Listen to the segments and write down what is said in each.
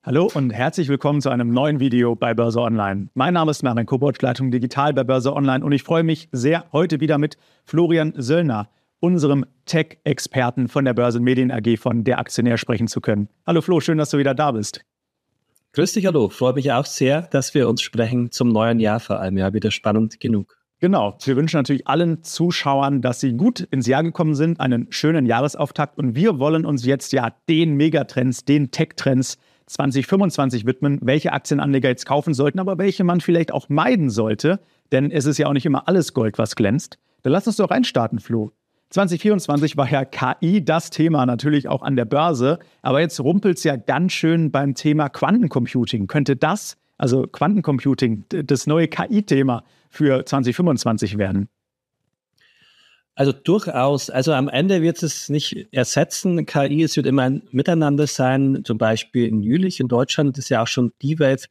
Hallo und herzlich willkommen zu einem neuen Video bei Börse Online. Mein Name ist Martin Kobold, Leitung Digital bei Börse Online und ich freue mich sehr, heute wieder mit Florian Söllner, unserem Tech-Experten von der Börse Medien AG von Der Aktionär sprechen zu können. Hallo Flo, schön, dass du wieder da bist. Grüß dich, hallo. Freue mich auch sehr, dass wir uns sprechen zum neuen Jahr vor allem. Ja, wieder spannend genug. Genau, wir wünschen natürlich allen Zuschauern, dass sie gut ins Jahr gekommen sind, einen schönen Jahresauftakt und wir wollen uns jetzt ja den Megatrends, den Tech-Trends 2025 widmen, welche Aktienanleger jetzt kaufen sollten, aber welche man vielleicht auch meiden sollte, denn es ist ja auch nicht immer alles Gold, was glänzt. Dann lass uns doch reinstarten, Flo. 2024 war ja KI das Thema, natürlich auch an der Börse, aber jetzt rumpelt es ja ganz schön beim Thema Quantencomputing. Könnte das, also Quantencomputing, das neue KI-Thema für 2025 werden? Also durchaus. Also am Ende wird es nicht ersetzen. KI, es wird immer ein Miteinander sein. Zum Beispiel in Jülich in Deutschland ist ja auch schon D-Wave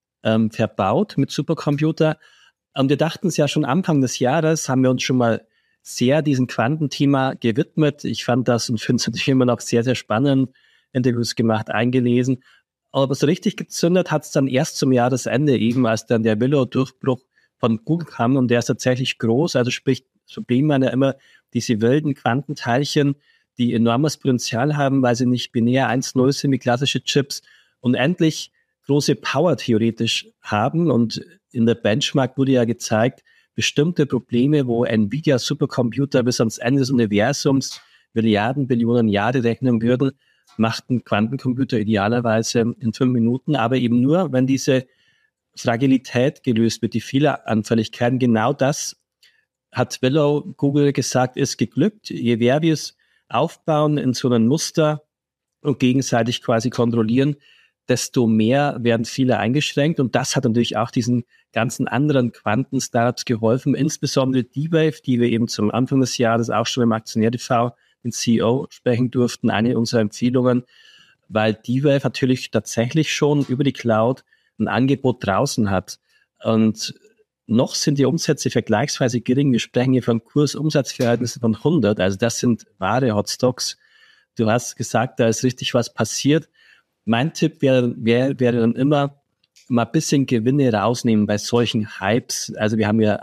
verbaut mit Supercomputer. Und wir dachten es ja schon Anfang des Jahres, haben wir uns schon mal sehr diesem Quantenthema gewidmet. Ich fand das und finde es natürlich immer noch sehr, sehr spannend. Interviews gemacht, eingelesen. Aber so richtig gezündet hat es dann erst zum Jahresende eben, als dann der Willow-Durchbruch von Google kam und der ist tatsächlich groß. Also sprich, das Problem waren ja immer diese wilden Quantenteilchen, die enormes Potenzial haben, weil sie nicht binär 1-0 sind wie klassische Chips und endlich große Power theoretisch haben. Und in der Benchmark wurde ja gezeigt, bestimmte Probleme, wo Nvidia Supercomputer bis ans Ende des Universums Milliarden, Billionen Jahre rechnen würden, macht ein Quantencomputer idealerweise in 5 Minuten, aber eben nur, wenn diese Fragilität gelöst wird, die Fehleranfälligkeiten. Genau das hat Willow Google gesagt, ist geglückt. Je mehr wir es aufbauen in so einem Muster und gegenseitig quasi kontrollieren, desto mehr werden viele eingeschränkt. Und das hat natürlich auch diesen ganzen anderen Quanten-Startups geholfen, insbesondere D-Wave, die wir eben zum Anfang des Jahres auch schon im Aktionär TV den CEO sprechen durften, eine unserer Empfehlungen, weil D-Wave natürlich tatsächlich schon über die Cloud ein Angebot draußen hat. Und noch sind die Umsätze vergleichsweise gering. Wir sprechen hier von Kurs-Umsatz-Verhältnissen von 100. Also das sind wahre Hotstocks. Du hast gesagt, da ist richtig was passiert. Mein Tipp wäre dann immer mal ein bisschen Gewinne rausnehmen bei solchen Hypes. Also wir haben ja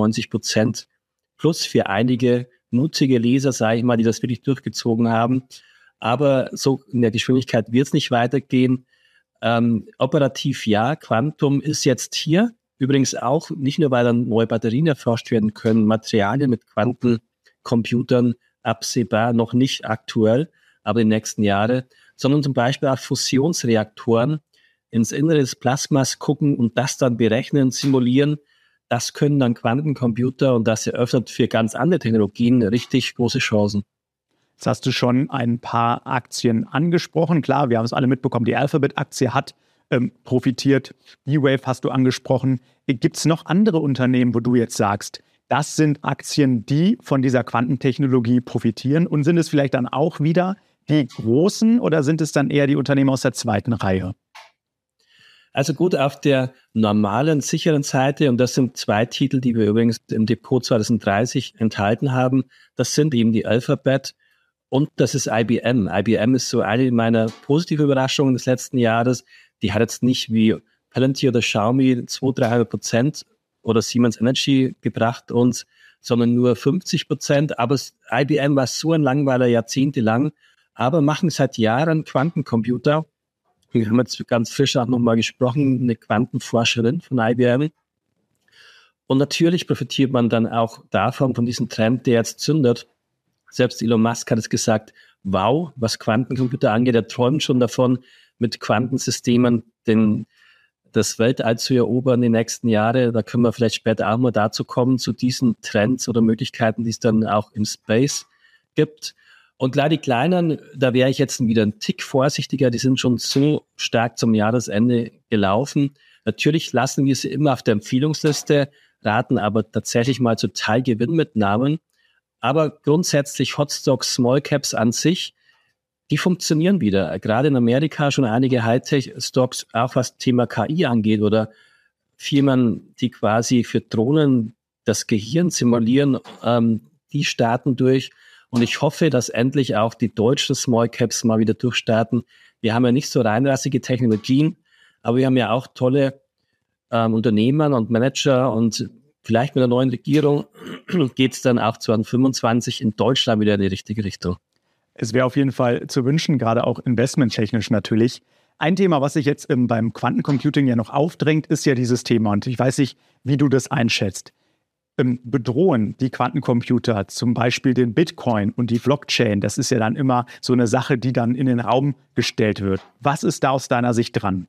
98% plus für einige mutige Leser, sage ich mal, die das wirklich durchgezogen haben. Aber so in der Geschwindigkeit wird es nicht weitergehen. Operativ ja, Quantum ist jetzt hier. Übrigens auch nicht nur, weil dann neue Batterien erforscht werden können, Materialien mit Quantencomputern absehbar, noch nicht aktuell, aber in den nächsten Jahren, sondern zum Beispiel auch Fusionsreaktoren ins Innere des Plasmas gucken und das dann berechnen, simulieren. Das können dann Quantencomputer und das eröffnet für ganz andere Technologien richtig große Chancen. Jetzt hast du schon ein paar Aktien angesprochen. Klar, wir haben es alle mitbekommen, die Alphabet-Aktie hat profitiert. D-Wave hast du angesprochen. Gibt es noch andere Unternehmen, wo du jetzt sagst, das sind Aktien, die von dieser Quantentechnologie profitieren? Und sind es vielleicht dann auch wieder die großen oder sind es dann eher die Unternehmen aus der zweiten Reihe? Also gut, auf der normalen, sicheren Seite, und das sind 2 Titel, die wir übrigens im Depot 2030 enthalten haben, das sind eben die Alphabet und das ist IBM. IBM ist so eine meiner positiven Überraschungen des letzten Jahres. Die hat jetzt nicht wie Palantir oder Xiaomi 200-300% oder Siemens Energy gebracht uns, sondern nur 50%. Aber IBM war so ein Langweiler, jahrzehntelang, aber machen seit Jahren Quantencomputer. Wir haben jetzt ganz frisch auch nochmal gesprochen, eine Quantenforscherin von IBM. Und natürlich profitiert man dann auch davon, von diesem Trend, der jetzt zündet. Selbst Elon Musk hat es gesagt, wow, was Quantencomputer angeht, er träumt schon davon, mit Quantensystemen das Weltall zu erobern in den nächsten Jahren. Da können wir vielleicht später auch mal dazu kommen, zu diesen Trends oder Möglichkeiten, die es dann auch im Space gibt. Und klar, die Kleinen, da wäre ich jetzt wieder ein Tick vorsichtiger, die sind schon so stark zum Jahresende gelaufen. Natürlich lassen wir sie immer auf der Empfehlungsliste, raten aber tatsächlich mal zu Teilgewinnmitnahmen. Aber grundsätzlich Hotstocks, Small Caps an sich, die funktionieren wieder. Gerade in Amerika schon einige Hightech-Stocks, auch was Thema KI angeht oder Firmen, die quasi für Drohnen das Gehirn simulieren, die starten durch. Und ich hoffe, dass endlich auch die deutschen Small Caps mal wieder durchstarten. Wir haben ja nicht so reinrassige Technologien, aber wir haben ja auch tolle Unternehmer und Manager, und vielleicht mit der neuen Regierung geht es dann auch 2025 in Deutschland wieder in die richtige Richtung. Es wäre auf jeden Fall zu wünschen, gerade auch investmenttechnisch natürlich. Ein Thema, was sich jetzt beim Quantencomputing ja noch aufdrängt, ist ja dieses Thema. Und ich weiß nicht, wie du das einschätzt. Bedrohen die Quantencomputer zum Beispiel den Bitcoin und die Blockchain? Das ist ja dann immer so eine Sache, die dann in den Raum gestellt wird. Was ist da aus deiner Sicht dran?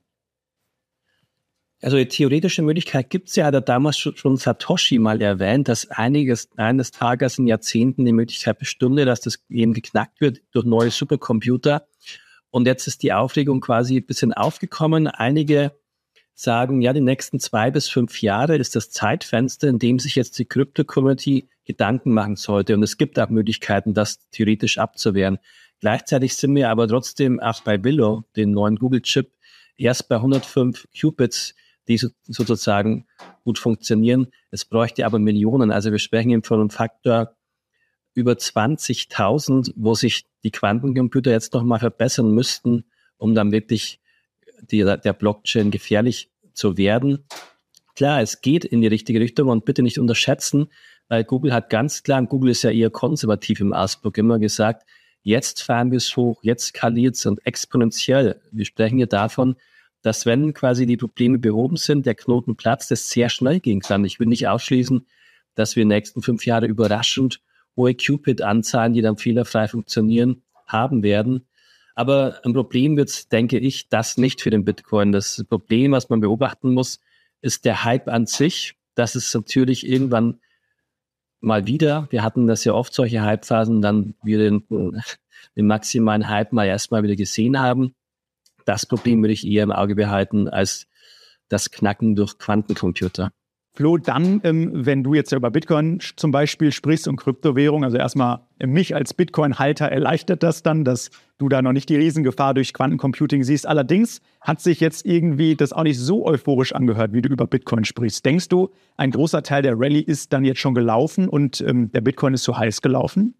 Also die theoretische Möglichkeit gibt es ja, hat er damals schon Satoshi mal erwähnt, dass eines Tages in Jahrzehnten die Möglichkeit bestünde, dass das eben geknackt wird durch neue Supercomputer. Und jetzt ist die Aufregung quasi ein bisschen aufgekommen. Einige sagen, ja, die nächsten 2 bis 5 Jahre ist das Zeitfenster, in dem sich jetzt die Crypto-Community Gedanken machen sollte. Und es gibt auch Möglichkeiten, das theoretisch abzuwehren. Gleichzeitig sind wir aber trotzdem auch bei Willow, den neuen Google-Chip, erst bei 105 Qubits, die sozusagen gut funktionieren. Es bräuchte aber Millionen. Also wir sprechen eben von einem Faktor über 20.000, wo sich die Quantencomputer jetzt nochmal verbessern müssten, um dann wirklich der Blockchain gefährlich zu werden. Klar, es geht in die richtige Richtung, und bitte nicht unterschätzen, weil Google hat ganz klar, und Google ist ja eher konservativ im Ausdruck, immer gesagt, jetzt fahren wir es hoch, jetzt skaliert es und exponentiell. Wir sprechen hier davon, dass wenn quasi die Probleme behoben sind, der Knoten platzt, es sehr schnell gehen kann. Ich will nicht ausschließen, dass wir in den nächsten 5 Jahren überraschend hohe Qubit-Anzahlen, die dann fehlerfrei funktionieren, haben werden. Aber ein Problem wird, denke ich, das nicht für den Bitcoin. Das Problem, was man beobachten muss, ist der Hype an sich. Das ist natürlich irgendwann mal wieder, wir hatten das ja oft, solche Hypephasen, dann wir den maximalen Hype mal erstmal wieder gesehen haben. Das Problem würde ich eher im Auge behalten als das Knacken durch Quantencomputer. Flo, dann, wenn du jetzt über Bitcoin zum Beispiel sprichst und Kryptowährung, also erstmal mich als Bitcoin-Halter erleichtert das dann, dass du da noch nicht die Riesengefahr durch Quantencomputing siehst. Allerdings hat sich jetzt irgendwie das auch nicht so euphorisch angehört, wie du über Bitcoin sprichst. Denkst du, ein großer Teil der Rallye ist dann jetzt schon gelaufen und der Bitcoin ist so heiß gelaufen?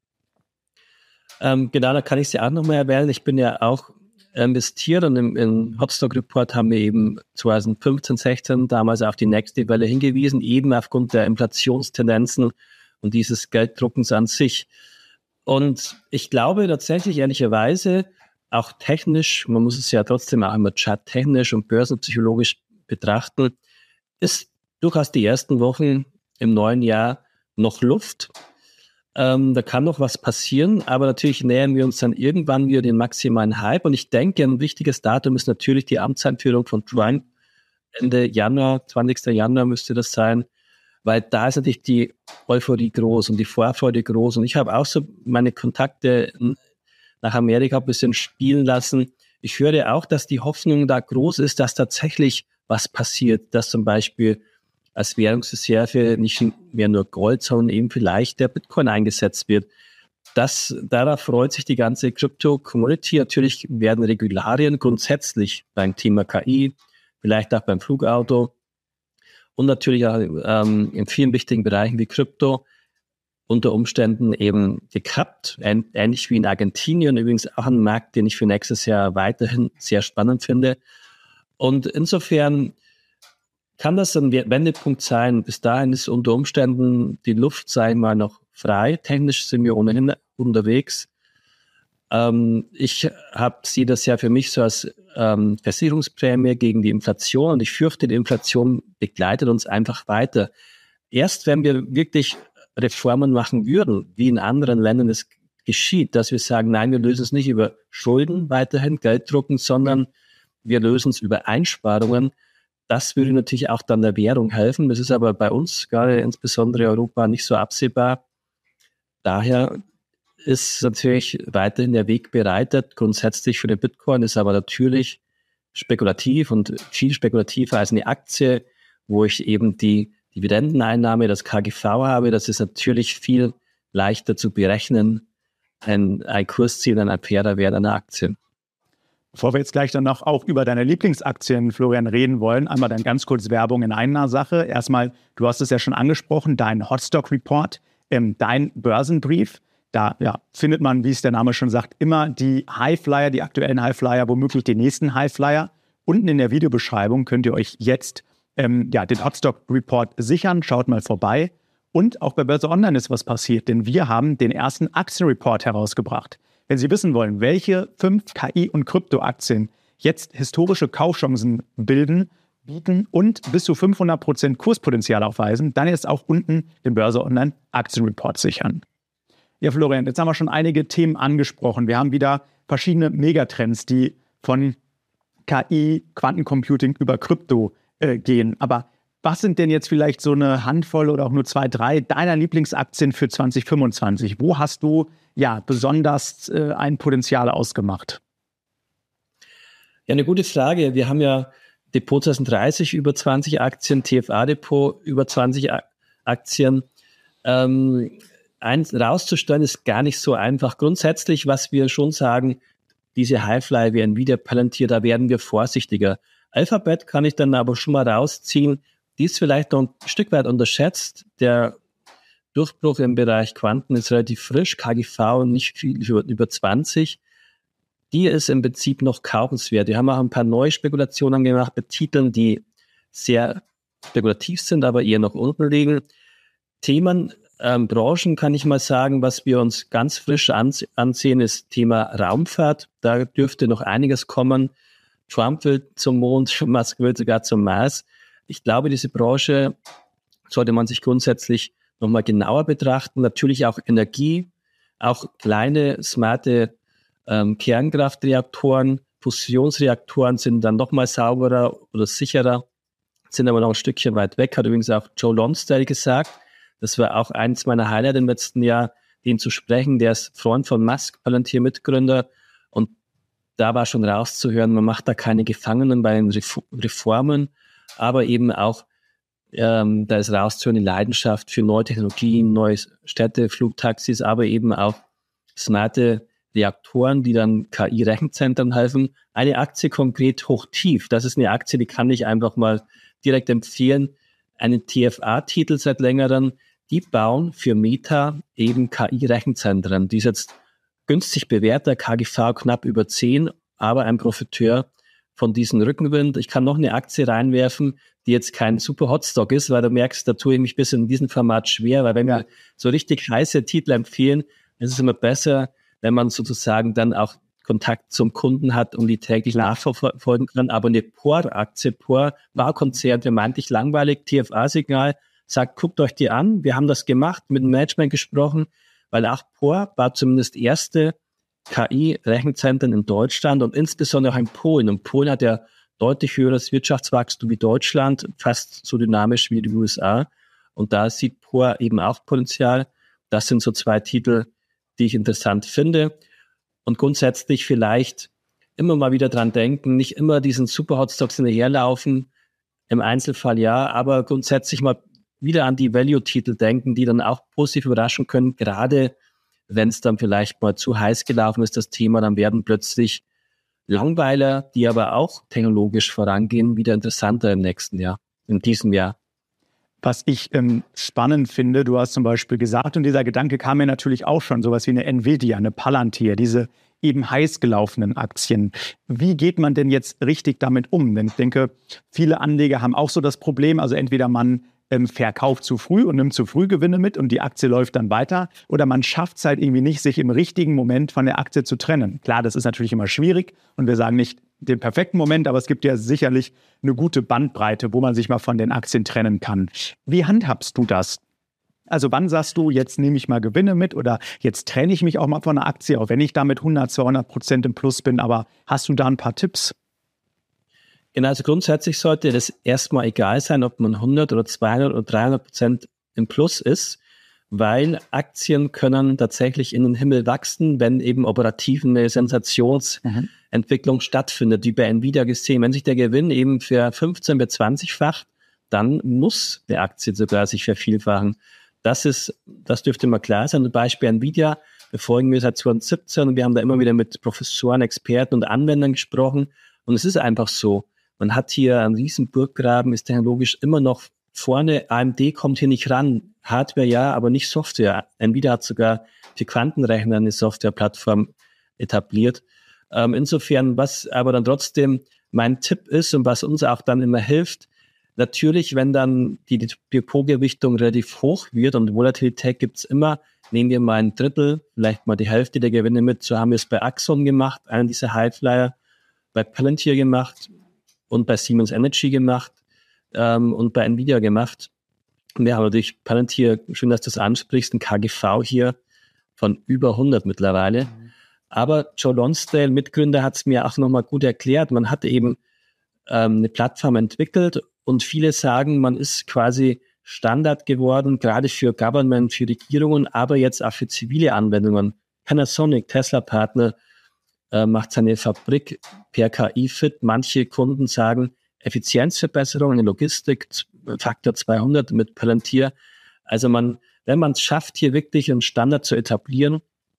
Genau, da kann ich es ja auch nochmal erwähnen. Ich bin ja auch investiert, und im Hotstock Report haben wir eben 2015, 16 damals auf die nächste Welle hingewiesen, eben aufgrund der Inflationstendenzen und dieses Gelddruckens an sich. Und ich glaube tatsächlich, ehrlicherweise, auch technisch, man muss es ja trotzdem auch immer charttechnisch und börsenpsychologisch betrachten, ist durchaus die ersten Wochen im neuen Jahr noch Luft. Da kann noch was passieren, aber natürlich nähern wir uns dann irgendwann wieder den maximalen Hype. Und ich denke, ein wichtiges Datum ist natürlich die Amtseinführung von Trump. Ende Januar, 20. Januar müsste das sein, weil da ist natürlich die Euphorie groß und die Vorfreude groß. Und ich habe auch so meine Kontakte nach Amerika ein bisschen spielen lassen. Ich höre auch, dass die Hoffnung da groß ist, dass tatsächlich was passiert, dass zum Beispiel als Währungsreserve nicht mehr nur Gold, sondern eben vielleicht der Bitcoin eingesetzt wird. Darauf freut sich die ganze Crypto-Community. Natürlich werden Regularien grundsätzlich beim Thema KI, vielleicht auch beim Flugauto und natürlich auch in vielen wichtigen Bereichen wie Krypto unter Umständen eben gekappt. Ähnlich wie in Argentinien, übrigens auch ein Markt, den ich für nächstes Jahr weiterhin sehr spannend finde. Und insofern kann das ein Wendepunkt sein. Bis dahin ist unter Umständen die Luft, sag ich mal, noch frei. Technisch sind wir ohnehin unterwegs. Ich sehe das ja für mich so als Versicherungsprämie gegen die Inflation, und ich fürchte, die Inflation begleitet uns einfach weiter. Erst wenn wir wirklich Reformen machen würden, wie in anderen Ländern es geschieht, dass wir sagen, nein, wir lösen es nicht über Schulden weiterhin, Geld drucken, sondern wir lösen es über Einsparungen. Das würde natürlich auch dann der Währung helfen. Das ist aber bei uns, gerade insbesondere Europa, nicht so absehbar. Daher ist natürlich weiterhin der Weg bereitet. Grundsätzlich für den Bitcoin ist aber natürlich spekulativ und viel spekulativer als eine Aktie, wo ich eben die Dividendeneinnahme, das KGV habe. Das ist natürlich viel leichter zu berechnen, ein Kursziel, ein fairer Wert einer Aktie. Bevor wir jetzt gleich dann noch auch über deine Lieblingsaktien, Florian, reden wollen, einmal dann ganz kurz Werbung in einer Sache. Erstmal, du hast es ja schon angesprochen, dein Hotstock Report, dein Börsenbrief, Da findet man, wie es der Name schon sagt, immer die Highflyer, die aktuellen Highflyer, womöglich den nächsten Highflyer. Unten in der Videobeschreibung könnt ihr euch jetzt den Hotstock Report sichern. Schaut mal vorbei. Und auch bei Börse Online ist was passiert, denn wir haben den ersten Aktienreport herausgebracht. Wenn Sie wissen wollen, welche 5 KI- und Kryptoaktien jetzt historische Kaufchancen bieten und bis zu 500% Kurspotenzial aufweisen, dann jetzt auch unten den Börse Online Aktienreport sichern. Ja, Florian, jetzt haben wir schon einige Themen angesprochen. Wir haben wieder verschiedene Megatrends, die von KI, Quantencomputing über Krypto gehen. Aber was sind denn jetzt vielleicht so eine Handvoll oder auch nur 2, 3 deiner Lieblingsaktien für 2025? Wo hast du besonders ein Potenzial ausgemacht? Ja, eine gute Frage. Wir haben ja Depot 2030 über 20 Aktien, TFA-Depot über 20 Aktien. Eins rauszustellen ist gar nicht so einfach. Grundsätzlich, was wir schon sagen, diese Highflyer wie Nvidia, Palantir, da werden wir vorsichtiger. Alphabet kann ich dann aber schon mal rausziehen. Die ist vielleicht noch ein Stück weit unterschätzt. Der Durchbruch im Bereich Quanten ist relativ frisch, KGV nicht viel über 20. Die ist im Prinzip noch kaufenswert. Wir haben auch ein paar neue Spekulationen gemacht mit Titeln, die sehr spekulativ sind, aber eher noch unten liegen. Themen, Branchen kann ich mal sagen, was wir uns ganz frisch ansehen, ist Thema Raumfahrt. Da dürfte noch einiges kommen. Trump will zum Mond, Musk will sogar zum Mars. Ich glaube, diese Branche sollte man sich grundsätzlich nochmal genauer betrachten. Natürlich auch Energie, auch kleine, smarte Kernkraftreaktoren, Fusionsreaktoren sind dann nochmal sauberer oder sicherer, sind aber noch ein Stückchen weit weg, hat übrigens auch Joe Lonsdale gesagt. Das war auch eins meiner Highlights im letzten Jahr, den zu sprechen. Der ist Freund von Musk, Palantir-Mitgründer. Und da war schon rauszuhören, man macht da keine Gefangenen bei den Reformen, aber eben auch, da ist rauszuhören, die Leidenschaft für neue Technologien, neue Städte, Flugtaxis, aber eben auch smarte Reaktoren, die dann KI-Rechenzentren helfen. Eine Aktie konkret hochtief. Das ist eine Aktie, die kann ich einfach mal direkt empfehlen. Einen TFA-Titel seit längerem. Die bauen für Meta eben KI-Rechenzentren. Die ist jetzt günstig bewertet, KGV knapp über 10, aber ein Profiteur von diesem Rückenwind. Ich kann noch eine Aktie reinwerfen, die jetzt kein super Hotstock ist, weil du merkst, da tue ich mich ein bisschen in diesem Format schwer, weil wenn wir so richtig heiße Titel empfehlen, ist es immer besser, wenn man sozusagen dann auch Kontakt zum Kunden hat und die täglich nachverfolgen kann. Aber eine POR-Aktie, POR, Baukonzern, vermeintlich langweilig, TFA-Signal, sagt, guckt euch die an. Wir haben das gemacht, mit dem Management gesprochen, weil auch POR war zumindest erste KI-Rechenzentren in Deutschland und insbesondere auch in Polen. Und Polen hat ja deutlich höheres Wirtschaftswachstum wie Deutschland, fast so dynamisch wie die USA. Und da sieht POR eben auch Potenzial. Das sind so 2 Titel, die ich interessant finde. Und grundsätzlich vielleicht immer mal wieder dran denken, nicht immer diesen Super-Hotstocks hinterherlaufen, im Einzelfall ja, aber grundsätzlich mal wieder an die Value-Titel denken, die dann auch positiv überraschen können, gerade wenn es dann vielleicht mal zu heiß gelaufen ist, das Thema, dann werden plötzlich Langweiler, die aber auch technologisch vorangehen, wieder interessanter im nächsten Jahr, in diesem Jahr. Was ich spannend finde, du hast zum Beispiel gesagt, und dieser Gedanke kam mir natürlich auch schon, sowas wie eine Nvidia, eine Palantir, diese eben heiß gelaufenen Aktien. Wie geht man denn jetzt richtig damit um? Denn ich denke, viele Anleger haben auch so das Problem, also entweder man verkauft zu früh und nimmt zu früh Gewinne mit und die Aktie läuft dann weiter, oder man schafft es halt irgendwie nicht, sich im richtigen Moment von der Aktie zu trennen. Klar, das ist natürlich immer schwierig und wir sagen nicht den perfekten Moment, aber es gibt ja sicherlich eine gute Bandbreite, wo man sich mal von den Aktien trennen kann. Wie handhabst du das? Also wann sagst du, jetzt nehme ich mal Gewinne mit oder jetzt trenne ich mich auch mal von einer Aktie, auch wenn ich da mit 100-200% im Plus bin, aber hast du da ein paar Tipps? Genau, also grundsätzlich sollte das erstmal egal sein, ob man 100 oder 200 oder 300% im Plus ist, weil Aktien können tatsächlich in den Himmel wachsen, wenn eben operativ eine Sensationsentwicklung stattfindet, wie bei Nvidia gesehen. Wenn sich der Gewinn eben für 15 bis 20-facht, dann muss der Aktie sogar sich vervielfachen. Das dürfte mal klar sein. Zum Beispiel Nvidia befolgen wir seit 2017 und wir haben da immer wieder mit Professoren, Experten und Anwendern gesprochen. Und es ist einfach so, man hat hier einen riesen Burggraben, ist technologisch immer noch vorne. AMD kommt hier nicht ran. Hardware ja, aber nicht Software. Nvidia hat sogar für Quantenrechner eine Softwareplattform etabliert. Insofern, was aber dann trotzdem mein Tipp ist und was uns auch dann immer hilft, natürlich, wenn dann die Depotgewichtung relativ hoch wird und Volatilität gibt's immer, nehmen wir mal ein Drittel, vielleicht mal die Hälfte der Gewinne mit. So haben wir es bei Axon gemacht, einen dieser Highflyer, bei Palantir gemacht und bei Siemens Energy gemacht und bei Nvidia gemacht. Und wir haben natürlich Palantir, schön, dass du das ansprichst, ein KGV hier von über 100 mittlerweile. Aber Joe Lonsdale, Mitgründer, hat es mir auch nochmal gut erklärt. Man hat eben eine Plattform entwickelt und viele sagen, man ist quasi Standard geworden, gerade für Government, für Regierungen, aber jetzt auch für zivile Anwendungen. Panasonic, Tesla-Partner, macht seine Fabrik per KI fit. Manche Kunden sagen, Effizienzverbesserung in Logistik, Faktor 200 mit Palantir. Also wenn man es schafft, hier wirklich einen Standard zu etablieren,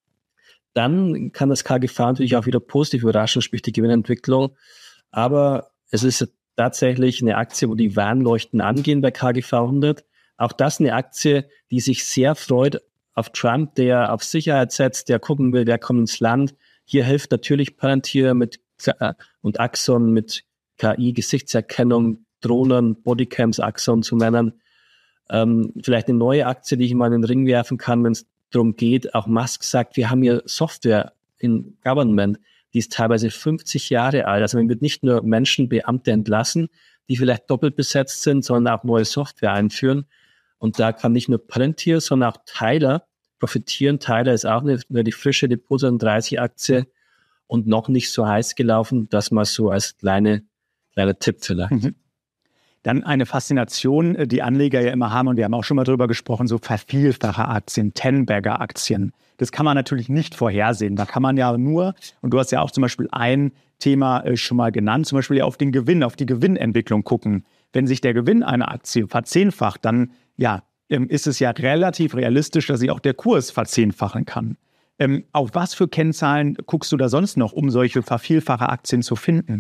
dann kann das KGV natürlich auch wieder positiv überraschen, sprich die Gewinnentwicklung. Aber es ist tatsächlich eine Aktie, wo die Warnleuchten angehen bei KGV 100. Auch das eine Aktie, die sich sehr freut auf Trump, der auf Sicherheit setzt, der gucken will, wer kommt ins Land. Hier hilft natürlich Palantir und Axon mit KI, Gesichtserkennung, Drohnen, Bodycams, Axon zu nennen. Vielleicht eine neue Aktie, die ich mal in den Ring werfen kann, wenn es darum geht. Auch Musk sagt, wir haben hier Software in Government, die ist teilweise 50 Jahre alt. Also man wird nicht nur Menschen, Beamte entlassen, die vielleicht doppelt besetzt sind, sondern auch neue Software einführen. Und da kann nicht nur Palantir, sondern auch Tyler profitieren. Tyler ist auch eine frische Depot 30 Aktie und noch nicht so heiß gelaufen. Das mal so als kleiner Tipp vielleicht. Mhm. Dann eine Faszination, die Anleger ja immer haben, und wir haben auch schon mal drüber gesprochen, so Vervielfacher-Aktien, Ten-Bagger-Aktien. Das kann man natürlich nicht vorhersehen. Da kann man ja nur, und du hast ja auch zum Beispiel ein Thema schon mal genannt, zum Beispiel ja auf den Gewinn, auf die Gewinnentwicklung gucken. Wenn sich der Gewinn einer Aktie verzehnfacht, dann ist es ja relativ realistisch, dass sich auch der Kurs verzehnfachen kann. Auf was für Kennzahlen guckst du da sonst noch, um solche Vervielfacher-Aktien zu finden?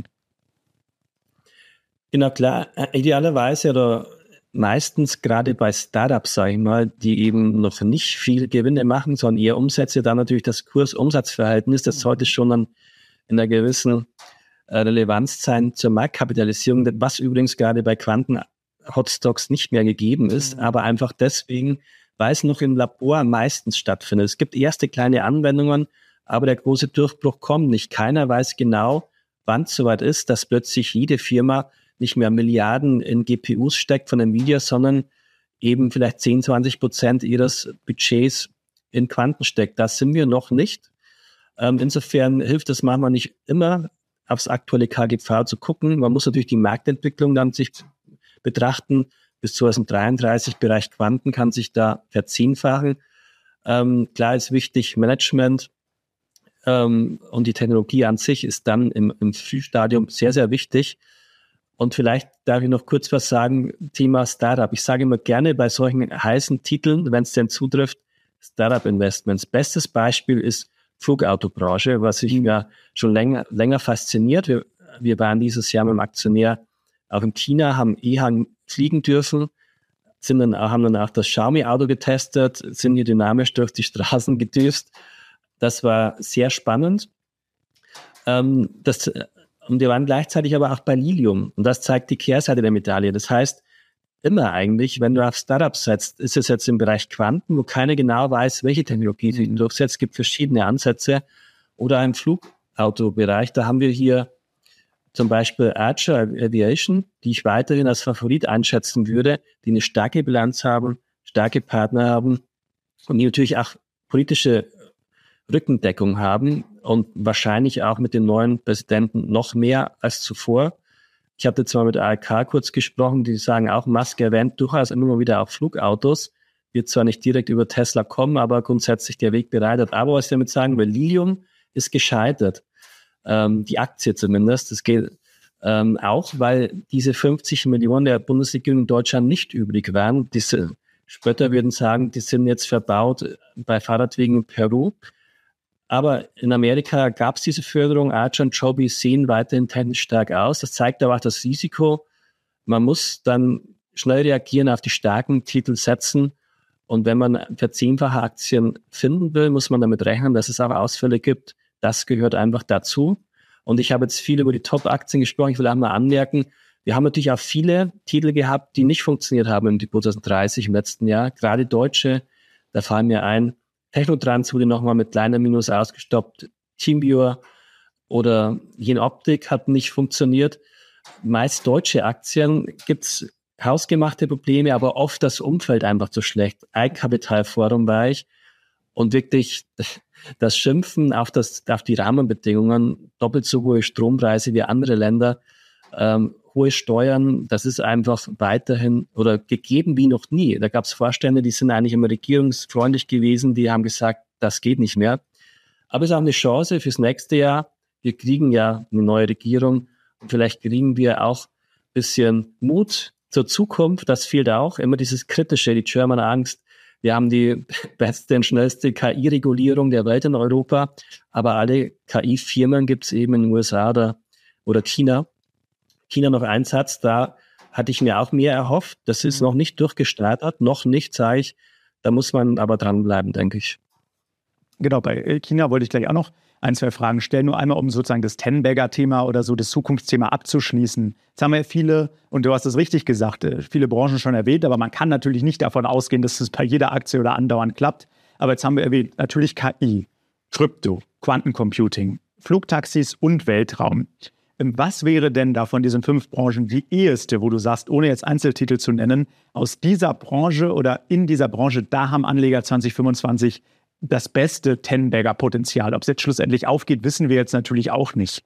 Genau, klar. Idealerweise oder meistens gerade bei Startups, sage ich mal, die eben noch nicht viel Gewinne machen, sondern eher Umsätze, dann natürlich das Kurs-Umsatz-Verhältnis, das sollte schon dann in einer gewissen Relevanz sein zur Marktkapitalisierung, was übrigens gerade bei Quanten-Hotstocks nicht mehr gegeben ist, aber einfach deswegen, weil es noch im Labor meistens stattfindet. Es gibt erste kleine Anwendungen, aber der große Durchbruch kommt nicht. Keiner weiß genau, wann es soweit ist, dass plötzlich jede Firma nicht mehr Milliarden in GPUs steckt von Nvidia, sondern eben vielleicht 10-20% ihres Budgets in Quanten steckt. Das sind wir noch nicht. Insofern hilft es manchmal nicht immer, aufs aktuelle KGV zu gucken. Man muss natürlich die Marktentwicklung dann sich betrachten. Bis 2033 Bereich Quanten kann sich da verzehnfachen. Klar ist wichtig, Management und die Technologie an sich ist dann im Frühstadium sehr, sehr wichtig. Und vielleicht darf ich noch kurz was sagen, Thema Startup. Ich sage immer gerne bei solchen heißen Titeln, wenn es denn zutrifft, Startup-Investments. Bestes Beispiel ist Flugautobranche, was sich ja schon länger fasziniert. Wir waren dieses Jahr mit dem Aktionär auch in China, haben EHang fliegen dürfen, haben dann auch das Xiaomi-Auto getestet, sind hier dynamisch durch die Straßen gedüst. Das war sehr spannend. Und wir waren gleichzeitig aber auch bei Lilium. Und das zeigt die Kehrseite der Medaille. Das heißt, immer eigentlich, wenn du auf Startups setzt, ist es jetzt im Bereich Quanten, wo keiner genau weiß, welche Technologie sich durchsetzt. Es gibt verschiedene Ansätze. Oder im Flugautobereich, da haben wir hier zum Beispiel Archer Aviation, die ich weiterhin als Favorit einschätzen würde, die eine starke Bilanz haben, starke Partner haben und die natürlich auch politische Rückendeckung haben und wahrscheinlich auch mit dem neuen Präsidenten noch mehr als zuvor. Ich hatte zwar mit ARK kurz gesprochen, die sagen auch, Musk erwähnt durchaus immer mal wieder auch Flugautos, wird zwar nicht direkt über Tesla kommen, aber grundsätzlich der Weg bereitet. Aber was ich damit sagen will, Lilium ist gescheitert, die Aktie zumindest. Das geht auch, weil diese 50 Millionen der Bundesregierung in Deutschland nicht übrig waren. Diese Spötter würden sagen, die sind jetzt verbaut bei Fahrradwegen in Peru. Aber in Amerika gab es diese Förderung. Archer und Joby sehen weiterhin technisch stark aus. Das zeigt aber auch das Risiko. Man muss dann schnell reagieren, auf die starken Titel setzen Und wenn man verzehnfache Aktien finden will, muss man damit rechnen, dass es auch Ausfälle gibt. Das gehört einfach dazu. Und ich habe jetzt viel über die Top-Aktien gesprochen. Ich will auch mal anmerken, wir haben natürlich auch viele Titel gehabt, die nicht funktioniert haben im Depot 2030 im letzten Jahr. Gerade deutsche, da fallen mir ein, Technotrans wurde nochmal mit kleiner Minus ausgestoppt. TeamViewer oder Jenoptik hat nicht funktioniert. Meist deutsche Aktien gibt's hausgemachte Probleme, aber oft das Umfeld einfach zu schlecht. Eigenkapitalforum war ich und wirklich das Schimpfen auf die Rahmenbedingungen, doppelt so hohe Strompreise wie andere Länder, hohe Steuern, das ist einfach weiterhin oder gegeben wie noch nie. Da gab es Vorstände, die sind eigentlich immer regierungsfreundlich gewesen, die haben gesagt, das geht nicht mehr. Aber es ist auch eine Chance fürs nächste Jahr. Wir kriegen ja eine neue Regierung und vielleicht kriegen wir auch ein bisschen Mut zur Zukunft. Das fehlt auch. Immer dieses Kritische, die German Angst. Wir haben die beste und schnellste KI-Regulierung der Welt in Europa, aber alle KI-Firmen gibt es eben in den USA oder China. China noch ein Satz, da hatte ich mir auch mehr erhofft. Das ist noch nicht durchgestartet, noch nicht, sage ich. Da muss man aber dranbleiben, denke ich. Genau, bei China wollte ich gleich auch noch ein, zwei Fragen stellen. Nur einmal, um sozusagen das Ten-Bagger-Thema oder so das Zukunftsthema abzuschließen. Jetzt haben wir viele, und du hast es richtig gesagt, viele Branchen schon erwähnt, aber man kann natürlich nicht davon ausgehen, dass es bei jeder Aktie oder andauernd klappt. Aber jetzt haben wir erwähnt, natürlich KI, Krypto, Quantencomputing, Flugtaxis und Weltraum. Was wäre denn da von diesen 5 Branchen die eheste, wo du sagst, ohne jetzt Einzeltitel zu nennen, aus dieser Branche oder in dieser Branche, da haben Anleger 2025 das beste Ten-Bagger-Potenzial? Ob es jetzt schlussendlich aufgeht, wissen wir jetzt natürlich auch nicht.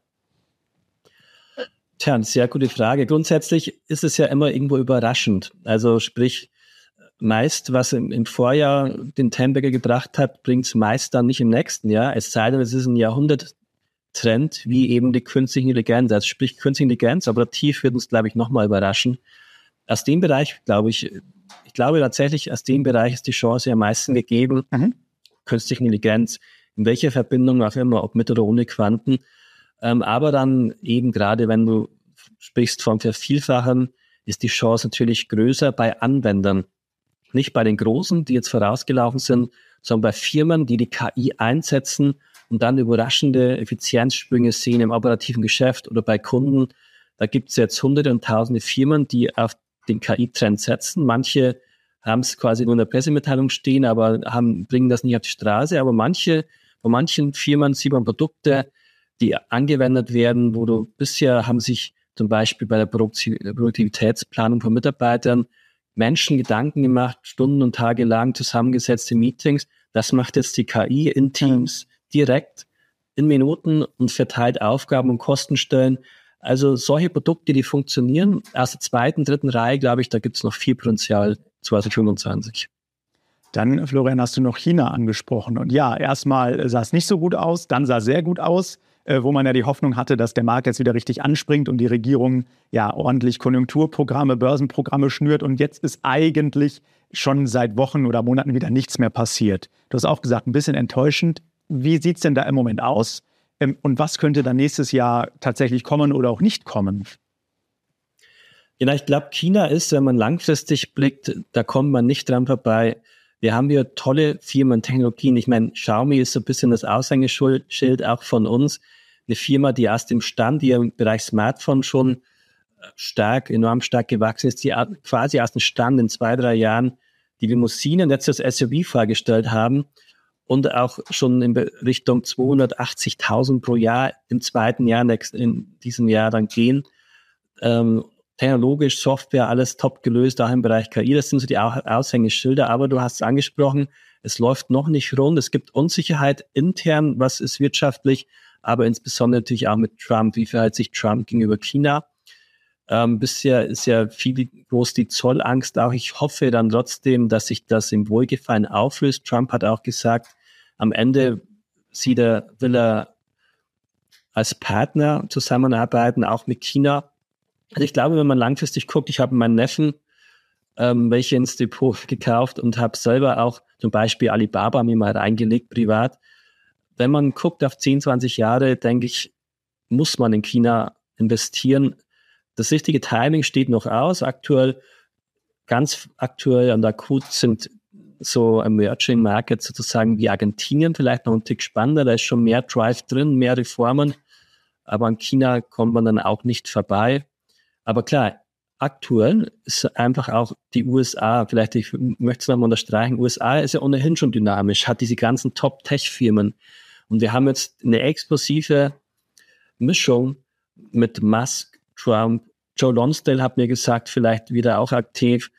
Tja, eine sehr gute Frage. Grundsätzlich ist es ja immer irgendwo überraschend. Also sprich, meist, was im Vorjahr den Ten-Bagger gebracht hat, bringt es meist dann nicht im nächsten Jahr. Es sei denn, es ist ein Jahrhunderttrend, wie eben die künstliche Intelligenz. Also sprich, künstliche Intelligenz operativ wird uns, glaube ich, nochmal überraschen. Aus dem Bereich, ich glaube tatsächlich, aus dem Bereich ist die Chance am meisten gegeben. Künstliche Intelligenz, in welcher Verbindung auch immer, ob mit oder ohne Quanten. Aber dann eben gerade, wenn du sprichst vom Vervielfachen, ist die Chance natürlich größer bei Anwendern. Nicht bei den Großen, die jetzt vorausgelaufen sind, sondern bei Firmen, die die KI einsetzen und dann überraschende Effizienzsprünge sehen im operativen Geschäft oder bei Kunden. Da gibt es jetzt Hunderte und Tausende Firmen, die auf den KI-Trend setzen. Manche haben es quasi nur in der Pressemitteilung stehen, aber bringen das nicht auf die Straße. Aber bei manchen Firmen sieht man Produkte, die angewendet werden, bisher haben sich zum Beispiel bei der Produktivitätsplanung von Mitarbeitern Menschen Gedanken gemacht, Stunden und Tage lang zusammengesetzte Meetings. Das macht jetzt die KI in Teams direkt in Minuten und verteilt Aufgaben und Kostenstellen. Also solche Produkte, die funktionieren. Aus der 2., 3. Reihe, glaube ich, da gibt es noch viel Potenzial 2025. Dann, Florian, hast du noch China angesprochen. Und ja, erstmal sah es nicht so gut aus, dann sah es sehr gut aus, wo man ja die Hoffnung hatte, dass der Markt jetzt wieder richtig anspringt und die Regierung ja ordentlich Konjunkturprogramme, Börsenprogramme schnürt. Und jetzt ist eigentlich schon seit Wochen oder Monaten wieder nichts mehr passiert. Du hast auch gesagt, ein bisschen enttäuschend. Wie sieht es denn da im Moment aus? Und was könnte dann nächstes Jahr tatsächlich kommen oder auch nicht kommen? Ja, ich glaube, China ist, wenn man langfristig blickt, da kommt man nicht dran vorbei. Wir haben hier tolle Firmen, Technologien. Ich meine, Xiaomi ist so ein bisschen das Aushängeschild auch von uns. Eine Firma, die aus dem Stand, die im Bereich Smartphone schon enorm stark gewachsen ist, die quasi aus dem Stand in 2, 3 Jahren die Limousinen, jetzt das SUV vorgestellt haben und auch schon in Richtung 280.000 pro Jahr im 2. Jahr, in diesem Jahr dann gehen. Technologisch, Software, alles top gelöst, auch im Bereich KI. Das sind so die Aushängeschilder. Aber du hast es angesprochen, es läuft noch nicht rund. Es gibt Unsicherheit intern, was ist wirtschaftlich, aber insbesondere natürlich auch mit Trump. Wie verhält sich Trump gegenüber China? Bisher ist ja groß die Zollangst auch. Ich hoffe dann trotzdem, dass sich das im Wohlgefallen auflöst. Trump hat auch gesagt, am Ende will er als Partner zusammenarbeiten, auch mit China. Also ich glaube, wenn man langfristig guckt, ich habe meinen Neffen welche ins Depot gekauft und habe selber auch zum Beispiel Alibaba mir mal reingelegt, privat. Wenn man guckt auf 10, 20 Jahre, denke ich, muss man in China investieren. Das richtige Timing steht noch aus. Ganz aktuell und akut sind so Emerging Markets sozusagen wie Argentinien vielleicht noch ein Tick spannender. Da ist schon mehr Drive drin, mehr Reformen. Aber an China kommt man dann auch nicht vorbei. Aber klar, aktuell ist einfach auch die USA, vielleicht ich möchte es nochmal unterstreichen, USA ist ja ohnehin schon dynamisch, hat diese ganzen Top-Tech-Firmen. Und wir haben jetzt eine explosive Mischung mit Musk, Trump, Joe Lonsdale hat mir gesagt, vielleicht wieder auch aktiv.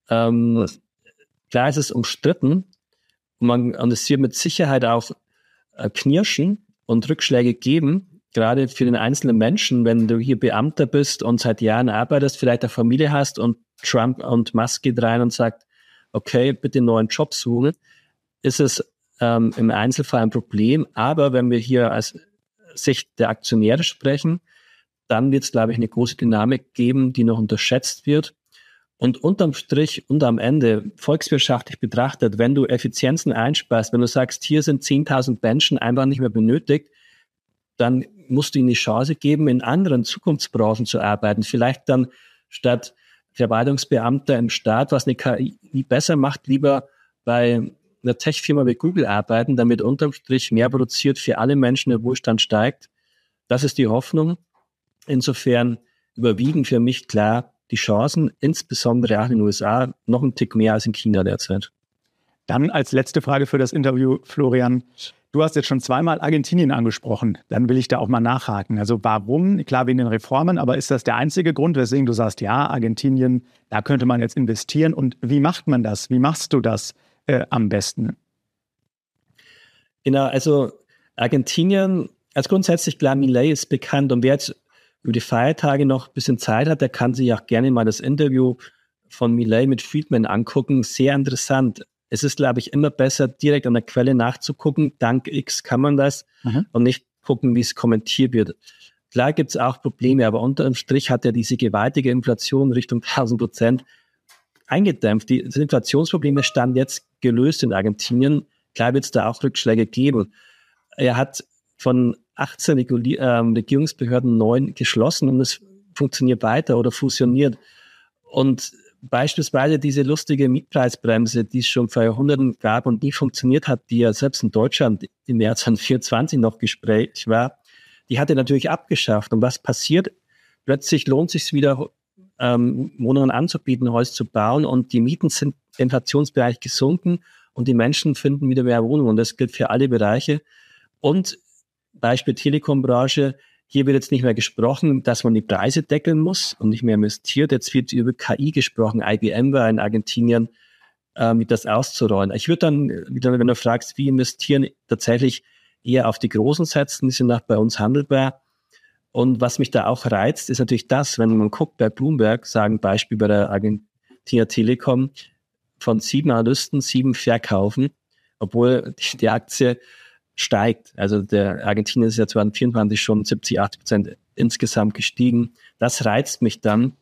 Klar ist es umstritten und es wird mit Sicherheit auch Knirschen und Rückschläge geben, gerade für den einzelnen Menschen, wenn du hier Beamter bist und seit Jahren arbeitest, vielleicht eine Familie hast und Trump und Musk geht rein und sagt, okay, bitte einen neuen Job suchen, ist es im Einzelfall ein Problem. Aber wenn wir hier als Sicht der Aktionäre sprechen, dann wird es, glaube ich, eine große Dynamik geben, die noch unterschätzt wird. Und unterm Strich und am Ende, volkswirtschaftlich betrachtet, wenn du Effizienzen einsparst, wenn du sagst, hier sind 10.000 Menschen einfach nicht mehr benötigt, dann musst du ihnen die Chance geben, in anderen Zukunftsbranchen zu arbeiten. Vielleicht dann statt Verwaltungsbeamter im Staat, was eine KI besser macht, lieber bei einer Tech-Firma wie Google arbeiten, damit unterm Strich mehr produziert, für alle Menschen der Wohlstand steigt. Das ist die Hoffnung. Insofern überwiegen für mich klar die Chancen, insbesondere auch in den USA, noch einen Tick mehr als in China derzeit. Dann als letzte Frage für das Interview, Florian. Du hast jetzt schon zweimal Argentinien angesprochen. Dann will ich da auch mal nachhaken. Also warum? Klar, wegen den Reformen, aber ist das der einzige Grund, weswegen du sagst, ja, Argentinien, da könnte man jetzt investieren? Und wie macht man das? Wie machst du das am besten? Genau, also Argentinien, als grundsätzlich klar, Milei ist bekannt und wer jetzt über die Feiertage noch ein bisschen Zeit hat, der kann sich auch gerne mal das Interview von Milei mit Friedman angucken. Sehr interessant. Es ist, glaube ich, immer besser, direkt an der Quelle nachzugucken. Dank X kann man das und nicht gucken, wie es kommentiert wird. Klar gibt es auch Probleme, aber unterm Strich hat er diese gewaltige Inflation Richtung 1000% eingedämpft. Die Inflationsprobleme standen jetzt gelöst in Argentinien. Klar wird es da auch Rückschläge geben. Er hat von 18 Regierungsbehörden 9 geschlossen und es funktioniert weiter oder fusioniert. Und beispielsweise diese lustige Mietpreisbremse, die es schon vor Jahrhunderten gab und nie funktioniert hat, die ja selbst in Deutschland im März 2024 noch Gespräch war, die hat er natürlich abgeschafft. Und was passiert? Plötzlich lohnt es sich wieder, Wohnungen anzubieten, Häuser zu bauen und die Mieten sind im Inflationsbereich gesunken und die Menschen finden wieder mehr Wohnungen. Und das gilt für alle Bereiche. Und Beispiel Telekombranche, hier wird jetzt nicht mehr gesprochen, dass man die Preise deckeln muss und nicht mehr investiert. Jetzt wird über KI gesprochen. IBM war in Argentinien, das auszurollen. Ich würde dann, wenn du fragst, wie investieren, tatsächlich eher auf die Großen setzen. Die sind auch bei uns handelbar. Und was mich da auch reizt, ist natürlich das, wenn man guckt bei Bloomberg, sagen Beispiel bei der Argentina Telekom, von 7 Analysten 7 verkaufen, obwohl die Aktie steigt. Also der Argentinien ist ja 2024 schon 70-80% insgesamt gestiegen. Das reizt mich dann,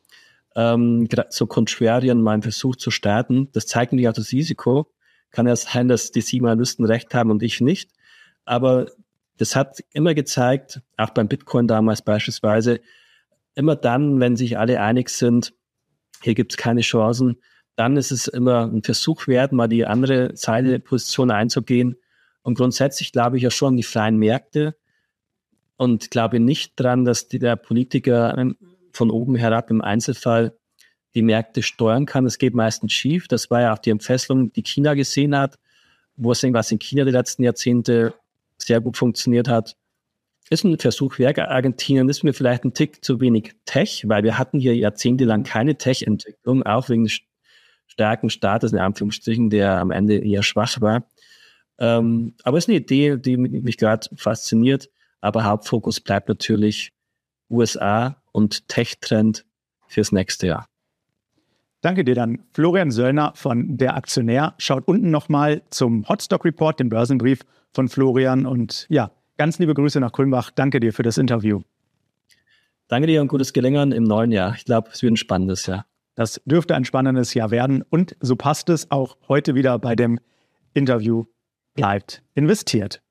so contrarian meinen Versuch zu starten. Das zeigt nämlich auch das Risiko. Kann ja sein, dass die 7 Analysten recht haben und ich nicht. Aber das hat immer gezeigt, auch beim Bitcoin damals beispielsweise, immer dann, wenn sich alle einig sind, hier gibt es keine Chancen, dann ist es immer ein Versuch wert, mal die andere Seite der Position einzugehen. Und grundsätzlich glaube ich ja schon an die freien Märkte und glaube nicht dran, dass der Politiker von oben herab im Einzelfall die Märkte steuern kann. Das geht meistens schief. Das war ja auch die Entfesselung, die China gesehen hat, wo es irgendwas in China die letzten Jahrzehnte sehr gut funktioniert hat. Ist ein Versuch wert. Argentinien ist mir vielleicht ein Tick zu wenig Tech, weil wir hatten hier jahrzehntelang keine Tech-Entwicklung, auch wegen des starken Staates, in Anführungsstrichen, der am Ende eher schwach war. Aber es ist eine Idee, die mich gerade fasziniert. Aber Hauptfokus bleibt natürlich USA und Tech-Trend fürs nächste Jahr. Danke dir dann. Florian Söllner von Der Aktionär. Schaut unten nochmal zum Hotstock Report, den Börsenbrief von Florian. Und ja, ganz liebe Grüße nach Kulmbach. Danke dir für das Interview. Danke dir und gutes Gelingen im neuen Jahr. Ich glaube, es wird ein spannendes Jahr. Das dürfte ein spannendes Jahr werden. Und so passt es auch heute wieder bei dem Interview. Bleibt investiert.